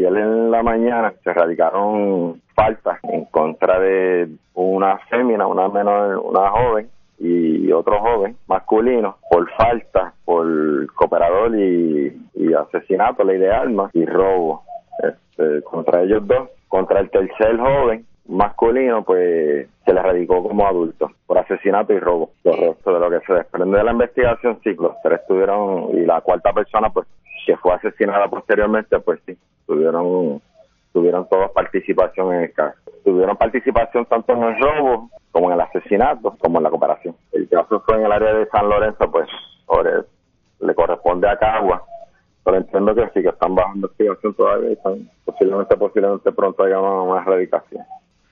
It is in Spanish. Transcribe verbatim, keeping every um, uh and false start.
ayer en la mañana se radicaron faltas en contra de una fémina, una menor, una joven y otro joven masculino por falta, por cooperador y, y asesinato, ley de armas y robo. Este, contra ellos dos, contra el tercer joven masculino, pues se le radicó como adulto por asesinato y robo. Los restos de lo que se desprende de la investigación, sí, los tres tuvieron, y la cuarta persona, pues, que fue asesinada posteriormente, pues sí, tuvieron tuvieron todos participación en el caso. Tuvieron participación tanto en el robo como en el asesinato, como en la cooperación. El caso fue en el área de San Lorenzo, pues, ahora le corresponde a Cagua, pero entiendo que sí, que están bajo investigación todavía y están posiblemente, posiblemente pronto haya una erradicación.